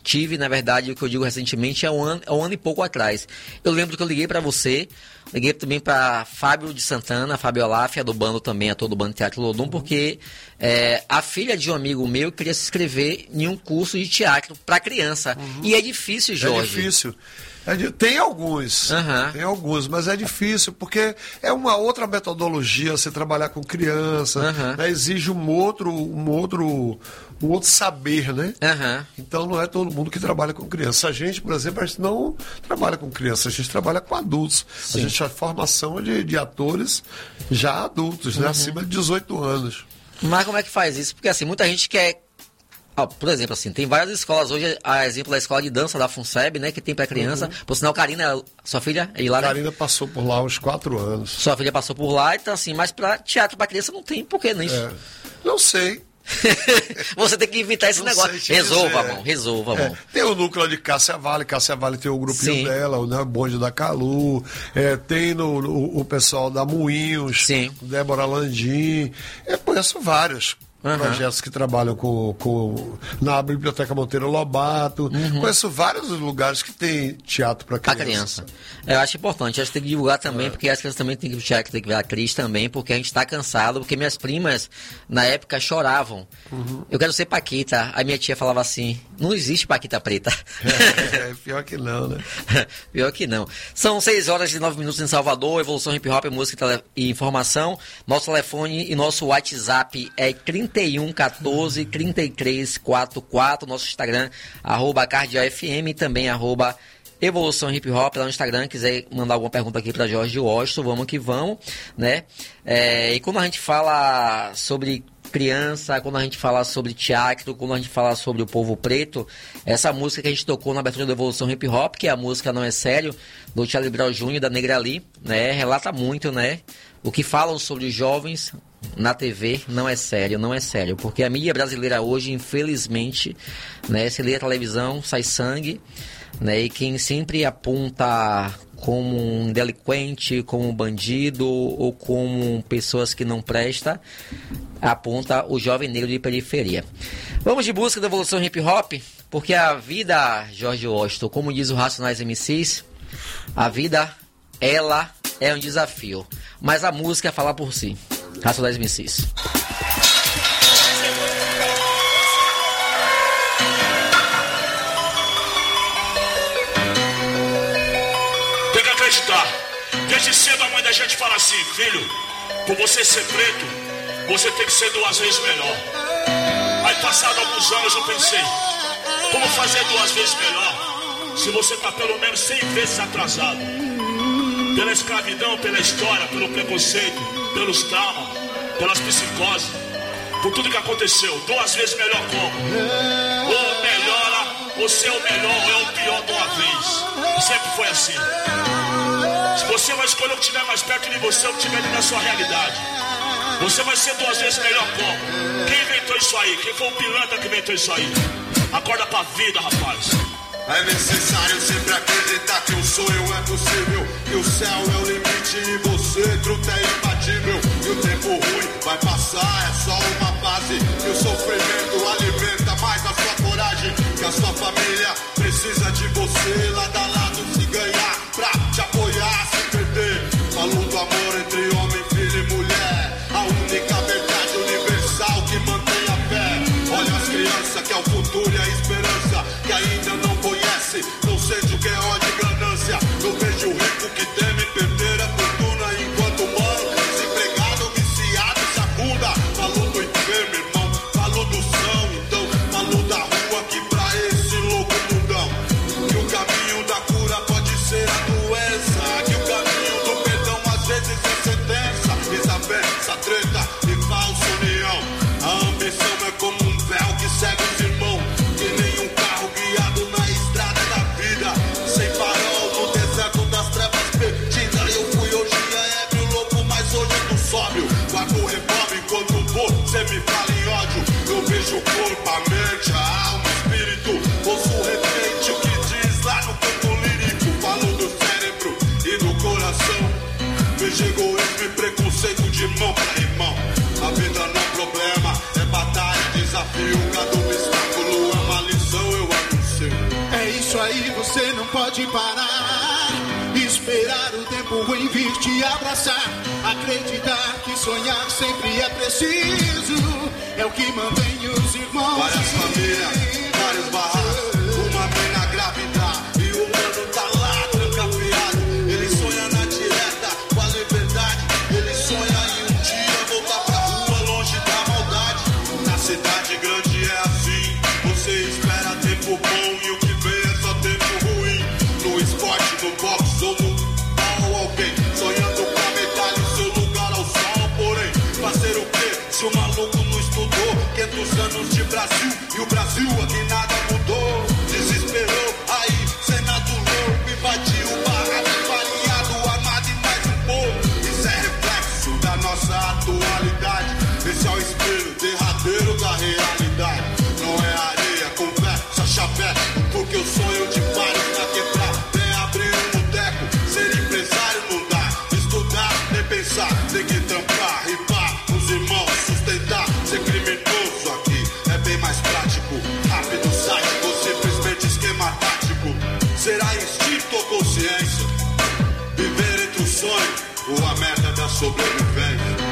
tive, na verdade, o que eu digo recentemente é um ano e pouco atrás. Eu lembro que eu liguei para você, liguei também para Fábio de Santana, Fábio Olafia, do bando também, ator do bando Teatro Lodum, porque a filha de um amigo meu queria se inscrever em um curso de teatro para criança. E é difícil, Jorge. É difícil. Tem alguns, mas é difícil, porque é uma outra metodologia você trabalhar com criança, né? Exige um outro saber, né? Então não é todo mundo que trabalha com criança. A gente, por exemplo, a gente não trabalha com criança, a gente trabalha com adultos. Sim. A gente faz formação de atores já adultos, né? Acima de 18 anos. Mas como é que faz isso? Porque assim, muita gente quer... por exemplo, assim, tem várias escolas hoje, a exemplo da escola de dança da FUNSEB, né, que tem para criança. Por sinal, Karina, sua filha é de lá, né? Karina passou por lá há uns 4 anos. Sua filha passou por lá, então assim, mas para teatro para criança não tem, por que não isso? Não sei. Você tem que evitar esse negócio. Resolva, mão. Tem o núcleo de Cássia Vale tem o grupinho dela, né, o bonde da Calu, tem o pessoal da Moinhos, Débora Landim, conheço vários projetos que trabalham na Biblioteca Monteiro Lobato. Conheço vários lugares que tem teatro para criança. Eu acho importante, acho que tem que divulgar também, porque as crianças também têm que ver teatro, tem que ver a atriz também, porque a gente está cansado, porque minhas primas, na época, choravam. Eu quero ser Paquita. A minha tia falava assim, não existe Paquita preta. Pior que não, né? Pior que não. São 6h09 em Salvador, Evolução Hip Hop, música e informação. Nosso telefone e nosso WhatsApp é 3114 3344. Nosso Instagram, @cardiofm, também Evolução Hip Hop lá no Instagram. Quiser mandar alguma pergunta aqui para Jorge Washington, vamos que vamos, né? E quando a gente fala sobre criança, quando a gente fala sobre teatro, quando a gente fala sobre o povo preto, essa música que a gente tocou na abertura do Evolução Hip Hop, que é a música Não É Sério, do Charlie Brown Jr., da Negra Lee, né? Relata muito, né? O que falam sobre os jovens na TV não é sério, porque a mídia brasileira hoje, infelizmente, né, se lê a televisão, sai sangue, né, e quem sempre aponta como um delinquente, como um bandido ou como pessoas que não prestam, aponta o jovem negro de periferia. Vamos de busca da Evolução Hip Hop, porque a vida, Jorge Washington, como diz o Racionais MCs, a vida, ela é um desafio, mas a música fala por si. Racionais MCs. Tem que acreditar. Desde cedo a mãe da gente fala assim, filho, por você ser preto, você tem que ser 2 vezes melhor. Aí passado alguns anos eu pensei, como fazer 2 vezes melhor se você tá pelo menos 100 vezes atrasado? Pela escravidão, pela história, pelo preconceito, pelos traumas, pelas psicoses, por tudo que aconteceu. 2 vezes melhor como? Ou melhora, ou ser o melhor, ou é o pior de uma vez. Sempre foi assim. Se você vai escolher o que estiver mais perto de você, o que estiver dentro da sua realidade, você vai ser 2 vezes melhor como? Quem inventou isso aí? Quem foi o pilantra que inventou isso aí? Acorda pra vida, rapaz. É necessário sempre acreditar que o sonho é possível, que o céu é o limite e você, truta, é imbatível. E o tempo ruim vai passar, é só uma fase. E o sofrimento alimenta mais a sua coragem, que a sua família precisa de você. Lado a lado se ganhar, pra te apoiar, se perder. Falo do amor entre homem, filho e mulher, a única verdade universal que mantém a fé. Olha as crianças que é o futuro e a esperança, que ainda não conhece, não sente o que é ódio e ganância. Eu vejo o rico que teme perder a fortuna, enquanto mano, desempregado, viciado, se afunda. Falo do enfermo, irmão, falo do são, então falo da rua que pra esse louco mundão, que o caminho da cura pode ser a doença, que o caminho do perdão às vezes é sentença. Desavença, treta e falsa união. A ambição é como um véu que segue os irmãos, que nem um carro guiado na estrada da vida, sem farol no deserto das trevas perdidas. Eu fui hoje é ébrio, louco, mas hoje eu tô sóbrio. Guardo o revólver enquanto você me fala em ódio. Eu vejo o corpo, a mente, a alma, o espírito. Ouço repente o que diz lá no campo lírico. Falo do cérebro e do coração. Vejo egoísmo e preconceito de mão pra irmão. A vida não é problema, é batalha, desafio. Cada obstáculo é uma lição, eu anuncio. você não pode parar. Esperar o tempo em vir te abraçar. Acreditar que sonhar sempre é preciso. É o que mantém os irmãos. Várias famílias, vários barracos. Uma vem na grávida e o mano tá lá trancafiado. Ele sonha na direta com a liberdade. Ele sonha em um dia voltar pra rua longe da maldade. Na cidade grande é assim. Você espera tempo bom e o que vem é só tempo ruim. No esporte, no boxe ou no pau, alguém sonhando com a medalha e seu lugar ao sol. Porém, fazer o quê se o maluco não estudou? 500 anos de Brasil e o Brasil aqui nada mudou. Desesperou, aí Senado louco invadiu o barraco, variado, armado e mais um pouco. Isso é reflexo da nossa atualidade. Esse é o espelho derradeiro da realidade. Não é areia, conversa, chapéu, porque o sonho de vários na quebrada é abrir um boteco. Ser empresário não dá, estudar nem pensar, tem que trampar, ripar, os irmãos sustentar. Ser criminoso aqui é bem mais prático, rápido, sádico, simplesmente esquema tático. Será instinto ou consciência? Viver entre o sonho ou a merda da sobrevivência?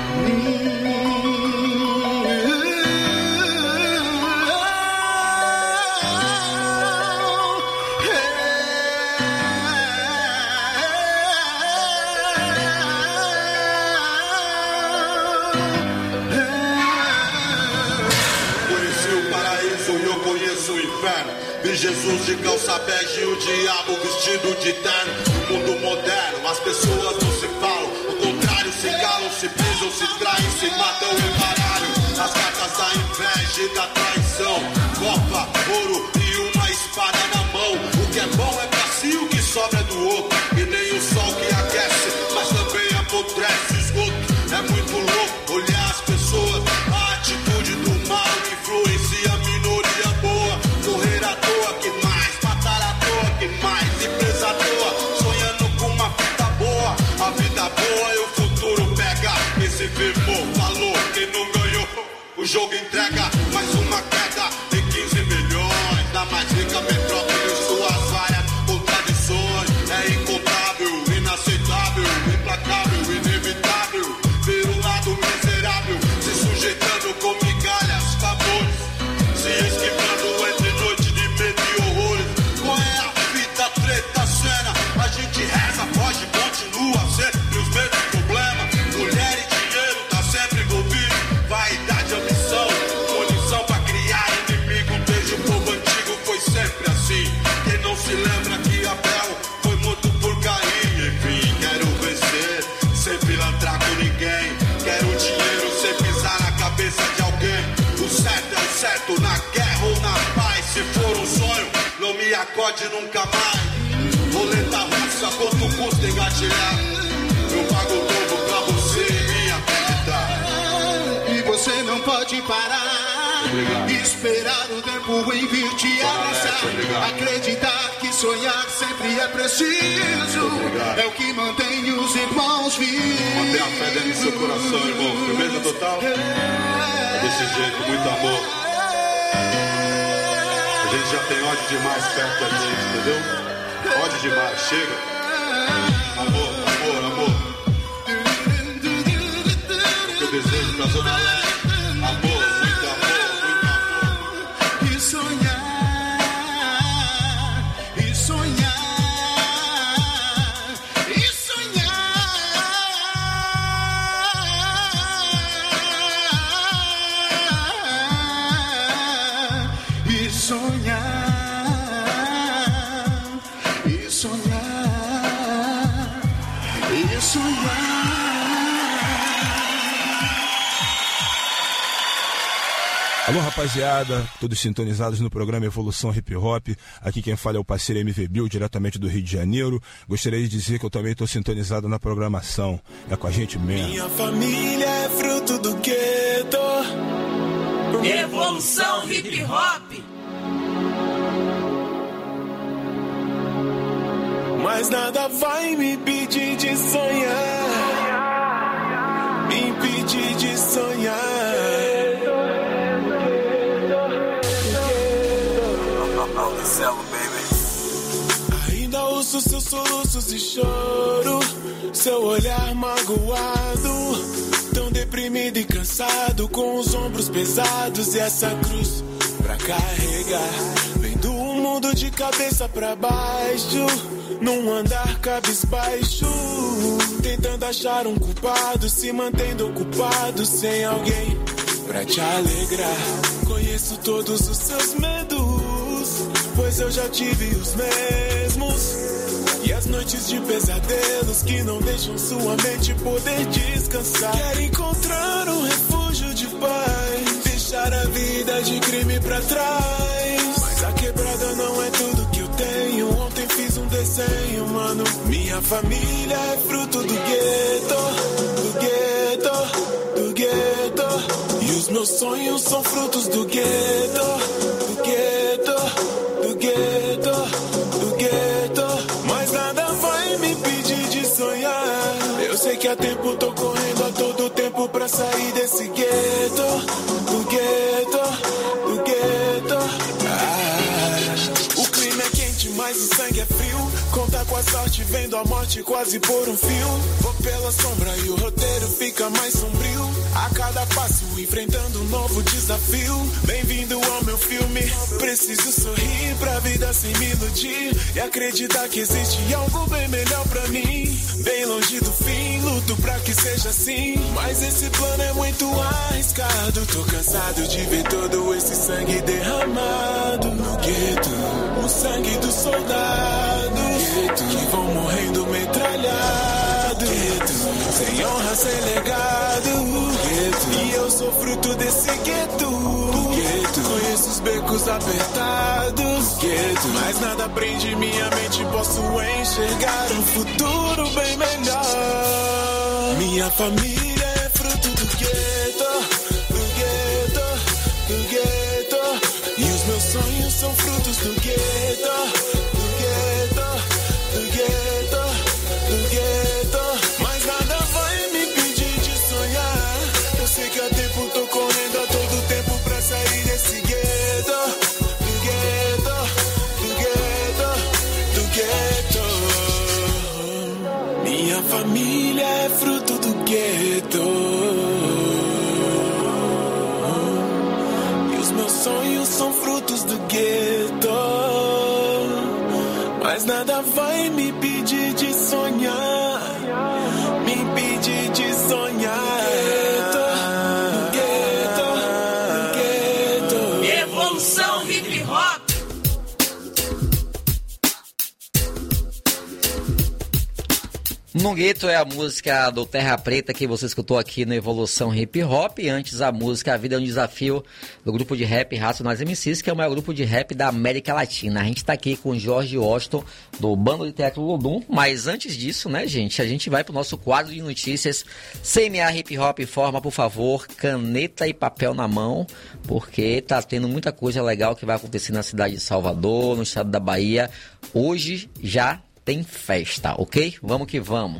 Vi Jesus de calça bege e o diabo vestido de terno. Mundo moderno, as pessoas não se falam. Ao contrário, se calam, se pisam, se traem, se matam em baralho. As cartas da inveja e da traição. Copa, ouro e uma espada na mão. O que é bom é pra si, o que sobra é do outro. E nem o sol que aquece, mas também apodrece o esgoto. É muito louco olhar as pessoas. A atitude do mal influencia a minoria boa. Correr à toa que mais, matar à toa que mais, empresa à toa, sonhando com uma vida boa. A vida boa e o futuro pega. Esse firmou, falou, quem não ganhou, o jogo entrega. Mais uma queda de 15 milhões, da mais rica metrópole e suas várias contradições. É incontável, inaceitável, implacável, inevitável. Ver o lado miserável, se sujeitando com migalhas, favores, se esquivando entre noite de medo e horrores. Qual é a fita, treta, cena? A gente reza, foge, continua sempre os mesmos problemas. Mulher e dinheiro tá sempre envolvido. Vaidade, ambição, munição pra criar inimigo. Desde o povo antigo foi sempre assim. Quem não se lembra que Abel foi morto por Caim? Enfim, quero vencer, sem pilantrar com ninguém. Quero dinheiro sem pisar na cabeça de alguém. O certo é o certo, na guerra ou na paz. Se for um sonho, não me acorde nunca mais. Roleta russa, quanto custa engatilhar? Eu pago tudo pra você me acreditar. E você não pode parar. Obrigado. Esperar o tempo em vir te abraçar. Acreditar que sonhar sempre é preciso. Obrigado. É o que mantém os irmãos vivos. Manter a fé dentro do seu coração, irmão. Firmeza total. É desse jeito, muito amor. A gente já tem ódio demais perto da gente, entendeu? Ódio demais, chega. Amor, amor, amor. O que eu desejo pra Zona Leste. Amor, muito amor, muito amor. E sonhar, e sonhar, e sonhar, e sonhar, e sonhar, e sonhar. Alô, rapaziada, todos sintonizados no programa Evolução Hip Hop. Aqui quem fala é o parceiro MV Bill, diretamente do Rio de Janeiro. Gostaria de dizer que eu também estou sintonizado na programação. É com a gente mesmo. Minha família é fruto do gueto. Evolução Hip Hop. Mas nada vai me impedir de sonhar. Me impedir de sonhar. ouço seus soluços e choro, seu olhar magoado, tão deprimido e cansado, com os ombros pesados e essa cruz pra carregar. Vendo o mundo de cabeça pra baixo, num andar cabisbaixo, tentando achar um culpado, se mantendo ocupado, sem alguém pra te alegrar. Conheço todos os seus medos, pois eu já tive os mesmos. E as noites de pesadelos que não deixam sua mente poder descansar. Quero encontrar um refúgio de paz, deixar a vida de crime pra trás. Mas a quebrada não é tudo que eu tenho. Ontem fiz um desenho, mano. Minha família é fruto do gueto, do gueto, do gueto. E os meus sonhos são frutos do gueto, do gueto, do gueto, do gueto. Mas nada vai me impedir de sonhar. Eu sei que há tempo tô correndo a todo tempo pra sair desse gueto, do gueto, do gueto. O clima é quente, mas o sangue é frio. Conta com a sorte, vendo a morte quase por um fio. Vou pela sombra e o roteiro fica mais sombrio. A cada passo enfrentando um novo desafio. Bem-vindo ao meu filme. Preciso sorrir pra vida sem me iludir e acreditar que existe algo bem melhor pra mim. Bem longe do fim, luto pra que seja assim, mas esse plano é muito arriscado. Tô cansado de ver todo esse sangue derramado no gueto. O sangue dos soldados que vão morrendo metralhados, sem honra, sem legado. E eu sou fruto desse gueto. Conheço os becos apertados, mas nada prende minha mente. Posso enxergar um futuro bem melhor. Minha família é fruto do gueto, do gueto, do gueto. E os meus sonhos são frutos do gueto, do gueto, do gueto, do gueto. Mas nada vai me impedir de sonhar. Eu sei que há tempo tô correndo a todo tempo pra sair desse gueto, do gueto, do gueto, do gueto. Minha família é fruto do gueto. E os meus sonhos são frutos do gueto. Mas nada vai me impedir de sonhar, me impedir de sonhar. Gueto, Evolução Hip Hop. No Gueto é a música do Terra Preta que você escutou aqui no Evolução Hip Hop. Antes a música A Vida é um Desafio do grupo de rap Racionais MCs, que é o maior grupo de rap da América Latina. A gente tá aqui com o Jorge Washington do Bando de Teatro Lodum. Mas antes disso, né, gente, a gente vai pro nosso quadro de notícias. CMA Hip Hop informa, por favor, caneta e papel na mão, porque tá tendo muita coisa legal que vai acontecer na cidade de Salvador, no estado da Bahia. Hoje já tem festa, ok? Vamos que vamos.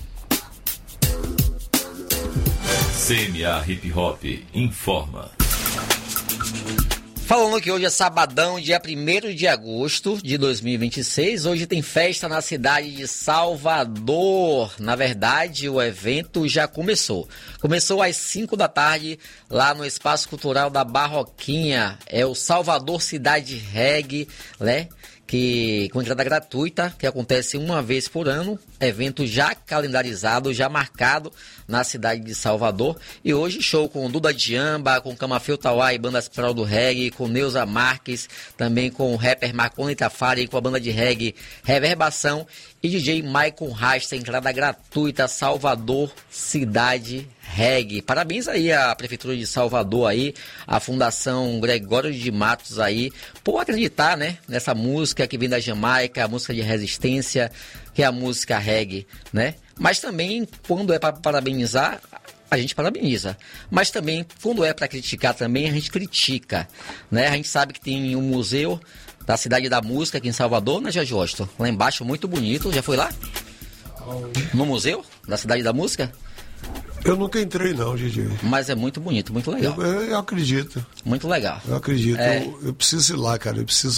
CMA Hip Hop informa. Falando que hoje é sabadão, dia 1º de agosto de 2026, hoje tem festa na cidade de Salvador. Na verdade, o evento já começou. Começou às 5 da tarde, lá no Espaço Cultural da Barroquinha. É o Salvador Cidade Reggae, né? Que com entrada gratuita, que acontece uma vez por ano, evento já calendarizado, já marcado na cidade de Salvador. E hoje show com Duda Djamba, com Camafeu Tauá e bandas Prol do Reggae, com Neuza Marques, também com o rapper Marconi Tafari, com a banda de reggae Reverbação e DJ Maicon Rasta, entrada gratuita, Salvador Cidade Reggae. Parabéns aí à Prefeitura de Salvador aí, a Fundação Gregório de Matos aí, por acreditar, né, nessa música que vem da Jamaica, a música de resistência, que é a música reggae, né? Mas também, quando é para parabenizar, a gente parabeniza. Mas também, quando é para criticar também, a gente critica, né? A gente sabe que tem um museu da Cidade da Música aqui em Salvador, né, Jorge Washington? Lá embaixo, muito bonito. Já foi lá? No museu da Cidade da Música? Eu nunca entrei não, Gigi. Mas é muito bonito, muito legal. Eu acredito. Muito legal. Eu acredito. Eu preciso ir lá, cara. Eu preciso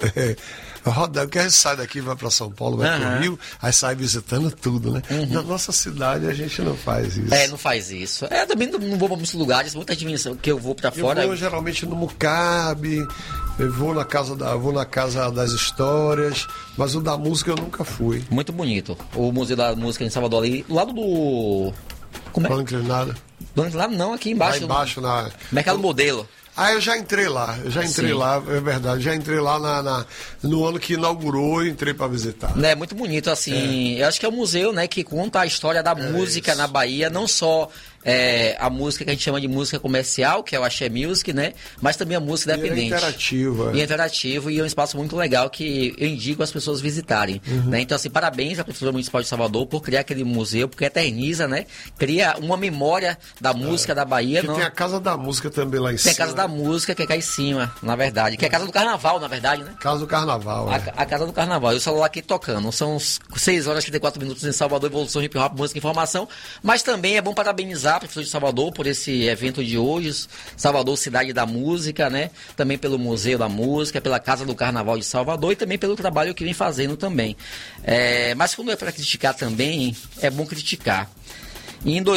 Roda, porque a gente sai daqui, vai para São Paulo, vai para o Rio, aí sai visitando tudo, né? Na nossa cidade a gente não faz isso. Não faz isso. Também não vou para muitos lugares, muita dimensão que eu vou para fora. Eu vou geralmente no Mucabe, eu vou na casa das histórias, mas o da música eu nunca fui. Muito bonito. O Museu da Música em Salvador ali, do lado do... Como é? Plano Inclinado. Plano Inclinado não, aqui embaixo. Lá embaixo na... Mercado Modelo. Eu já entrei lá, lá, é verdade, já entrei lá no ano que inaugurou e entrei para visitar. É muito bonito, assim, eu acho que é um museu, né, que conta a história da música na Bahia, não só a música que a gente chama de música comercial, que é o Axé Music, né, mas também a música independente. E é interativo e é um espaço muito legal que eu indico as pessoas visitarem, né, então assim, parabéns à Prefeitura Municipal de Salvador por criar aquele museu, porque eterniza, né, cria uma memória da música da Bahia. Tem a Casa da Música também lá em cima. Tem a Casa da Música, que é cá em cima, na verdade. Que é a Casa do Carnaval, na verdade, né? Casa do Carnaval, A Casa do Carnaval. E o celular aqui tocando. São 6 horas e 34 minutos em Salvador, Evolução Hip Hop, Música e Informação. Mas também é bom parabenizar a Prefeitura de Salvador por esse evento de hoje. Salvador, Cidade da Música, né? Também pelo Museu da Música, pela Casa do Carnaval de Salvador e também pelo trabalho que vem fazendo também. Mas quando é para criticar também, é bom criticar. E em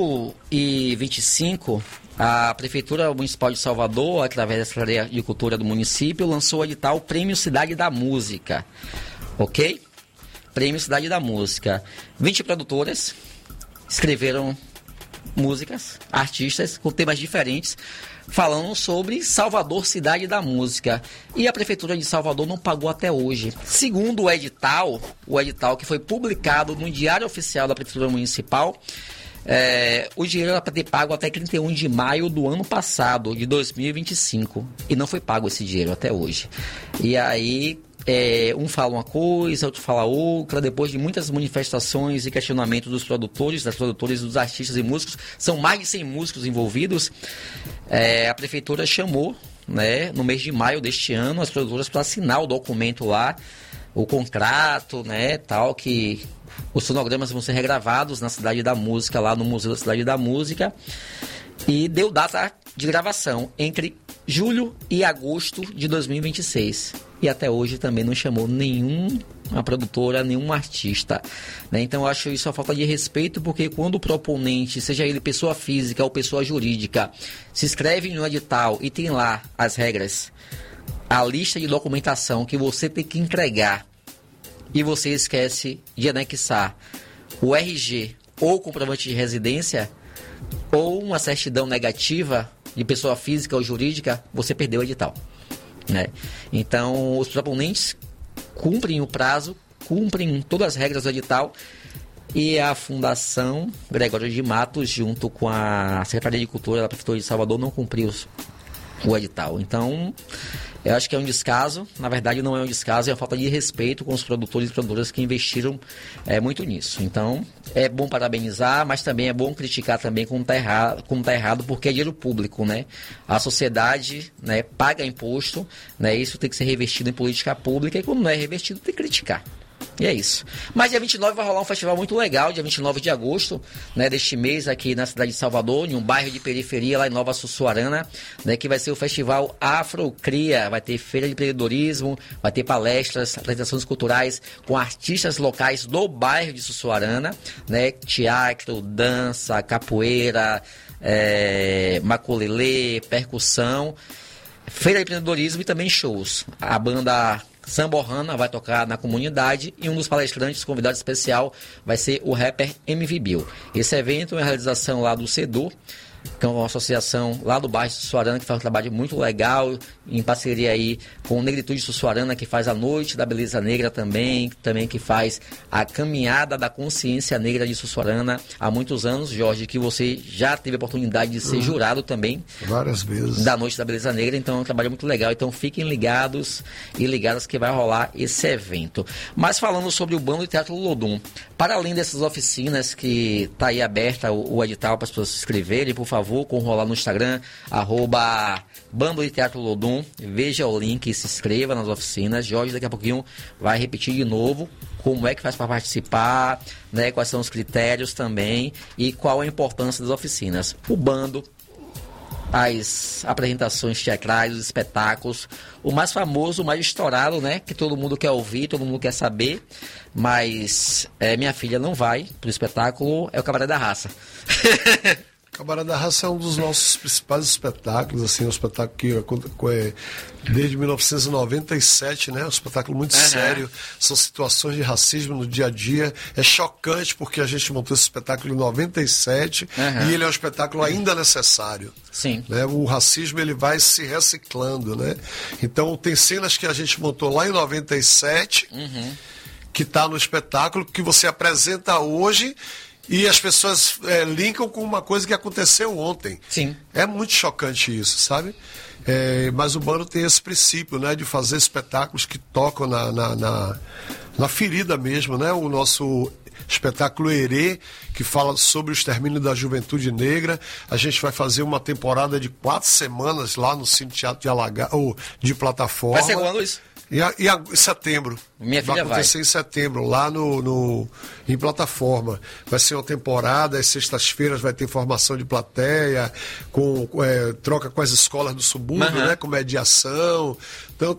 2025... a Prefeitura Municipal de Salvador, através da Secretaria de Cultura do município, lançou o edital Prêmio Cidade da Música. Ok? Prêmio Cidade da Música. 20 produtoras escreveram músicas, artistas com temas diferentes, falando sobre Salvador, Cidade da Música. E a Prefeitura de Salvador não pagou até hoje. Segundo o edital que foi publicado no Diário Oficial da Prefeitura Municipal, o dinheiro era para ter pago até 31 de maio do ano passado, de 2025. E não foi pago esse dinheiro até hoje. E aí, um fala uma coisa, outro fala outra. Depois de muitas manifestações e questionamentos dos produtores, das produtoras, dos artistas e músicos, são mais de 100 músicos envolvidos, a Prefeitura chamou, né, no mês de maio deste ano, as produtoras para assinar o documento lá, o contrato, né, tal, que... os sonogramas vão ser regravados na Cidade da Música, lá no Museu da Cidade da Música. E deu data de gravação entre julho e agosto de 2026. E até hoje também não chamou nenhuma produtora, nenhum artista, né? Então eu acho isso uma falta de respeito, porque quando o proponente, seja ele pessoa física ou pessoa jurídica, se inscreve no edital e tem lá as regras, a lista de documentação que você tem que entregar, e você esquece de anexar o RG ou comprovante de residência ou uma certidão negativa de pessoa física ou jurídica, você perdeu o edital, né? Então, os proponentes cumprem o prazo, cumprem todas as regras do edital, e a Fundação Gregório de Matos, junto com a Secretaria de Cultura da Prefeitura de Salvador, não cumpriu o edital. Então, eu acho que é um descaso. Na verdade, não é um descaso, é uma falta de respeito com os produtores e produtoras que investiram muito nisso. Então, é bom parabenizar, mas também é bom criticar também como tá errado, porque é dinheiro público, né? A sociedade, né, paga imposto, né? Isso tem que ser revestido em política pública, e quando não é revestido, tem que criticar. E é isso. Mas dia 29 vai rolar um festival muito legal, dia 29 de agosto, né, deste mês, aqui na cidade de Salvador, em um bairro de periferia, lá em Nova Sussuarana, né, que vai ser o festival Afrocria. Vai ter feira de empreendedorismo, vai ter palestras, apresentações culturais com artistas locais do bairro de Sussuarana, né, teatro, dança, capoeira, maculelê, percussão, feira de empreendedorismo e também shows. A banda Samborrana vai tocar na comunidade, e um dos palestrantes, convidado especial, vai ser o rapper MV Bill. Esse evento é uma realização lá do CEDU, que é uma associação lá do bairro de Sussuarana, que faz um trabalho muito legal, em parceria aí com o Negritude Sussuarana, que faz a Noite da Beleza Negra também que faz a Caminhada da Consciência Negra de Sussuarana há muitos anos, Jorge, que você já teve a oportunidade de ser jurado também. Várias vezes. Da Noite da Beleza Negra, então é um trabalho muito legal. Então fiquem ligados e ligadas que vai rolar esse evento. Mas falando sobre o Bando de Teatro Lodum, para além dessas oficinas que está aí aberta o edital para as pessoas se inscreverem, por favor, corram lá no Instagram, @Bando de Teatro Lodum, veja o link e se inscreva nas oficinas. Jorge daqui a pouquinho vai repetir de novo como é que faz para participar, né, quais são os critérios também e qual a importância das oficinas. O Bando as apresentações teatrais, os espetáculos. O mais famoso, o mais estourado, né? Que todo mundo quer ouvir, todo mundo quer saber. Mas minha filha não vai pro espetáculo, é o Cabaré da Raça. Cabaré da Raça é um dos nossos principais espetáculos, assim, um espetáculo que desde 1997, né? Um espetáculo muito sério, são situações de racismo no dia a dia. É chocante porque a gente montou esse espetáculo em 97 e ele é um espetáculo ainda necessário. Sim. Né? O racismo ele vai se reciclando, né? Então tem cenas que a gente montou lá em 97 que está no espetáculo que você apresenta hoje. E as pessoas linkam com uma coisa que aconteceu ontem. Sim. É muito chocante isso, sabe? Mas o Bando tem esse princípio, né? De fazer espetáculos que tocam na ferida mesmo, né? O nosso espetáculo Herê, que fala sobre o extermínio da juventude negra. A gente vai fazer uma temporada de 4 semanas lá no Cine Teatro de Plataforma. Vai ser quando isso? Em setembro. Minha filha vai acontecer em setembro, lá em Plataforma. Vai ser uma temporada, às sextas-feiras vai ter formação de plateia, troca com as escolas do subúrbio, né, com mediação. Então